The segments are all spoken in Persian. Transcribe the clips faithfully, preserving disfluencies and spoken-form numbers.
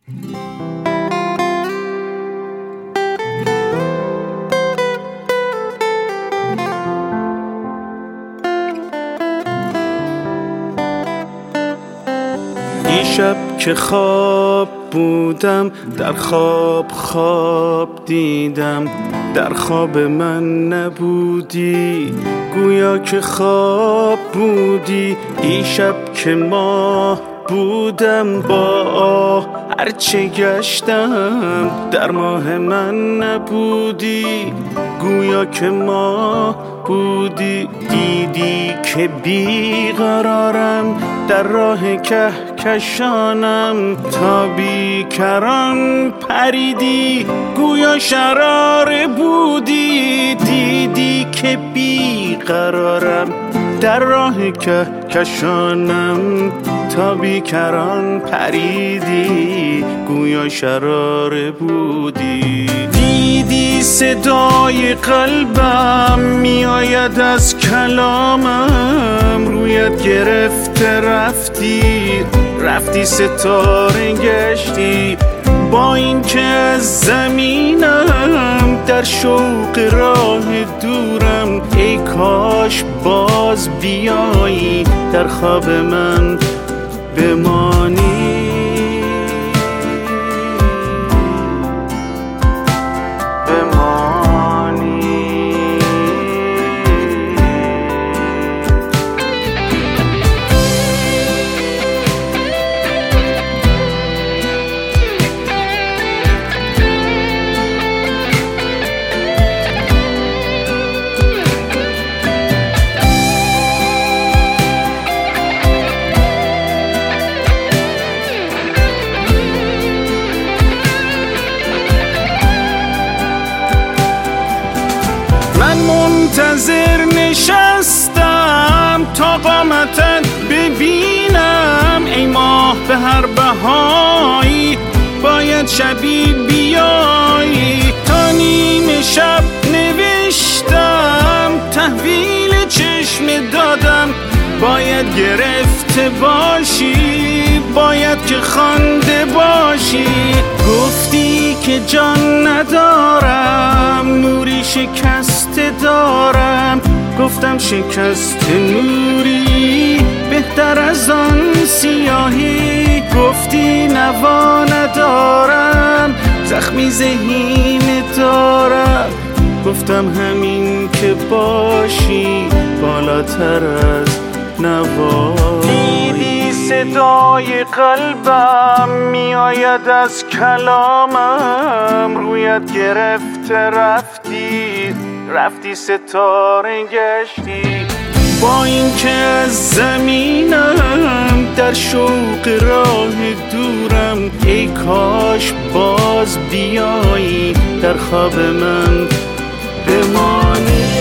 دیشب که خواب بودم در خواب خواب دیدم، در خواب من نبودی گویا که خواب بودی. دیشب که ماه بودم با آه هرچه گشتم، در ماه من نبودی گویا که ماه بودی. دیدی که بیقرارم در راه کهکشانم، تا بیکران پریدی گویا شراره بودی. دیدی که بیقرارم در راه کهکشانم، تا بیکران پریدی گویا شراره بودی. دیدی صدای قلبم میآید از کلامم، رویت گرفته رفتی رفتی ستاره گشتی. با این که از زمینم در شوق راه دورم، ای کاش باز بیایی در خواب من بمانی. من منتظر نشستم تا قامتت ببینم، ای ماه به هر بهایی باید شبی بیایی. تا نیمه شب نوشتم تحویل چشم دادم، باید گرفته باشی باید که خوانده باشی. گفتی که جان ندارم نوری شکسته دارم، گفتم شکست نوری بهتر از آن سیاهی. گفتی نوا ندارم زخمی ذهین دارم، گفتم همین که باشی بالاتر از نوایی. دیدی صدای قلبم میآید از کلامم، رویت گرفته رفتی رفتی ستاره گشتی. با این که از زمینم در شوق راه دورم، ای کاش باز بیایی در خواب من بمانی.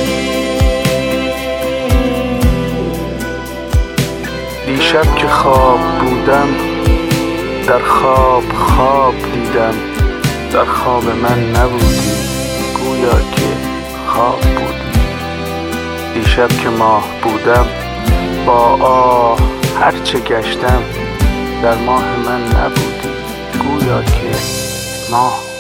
دیشب که خواب بودم در خواب خواب دیدم، در خواب من نبودی گویا که خواب بودی. دیشب که ماه بودم با آه هرچه گشتم، در ماه من نبودی گویا که ماه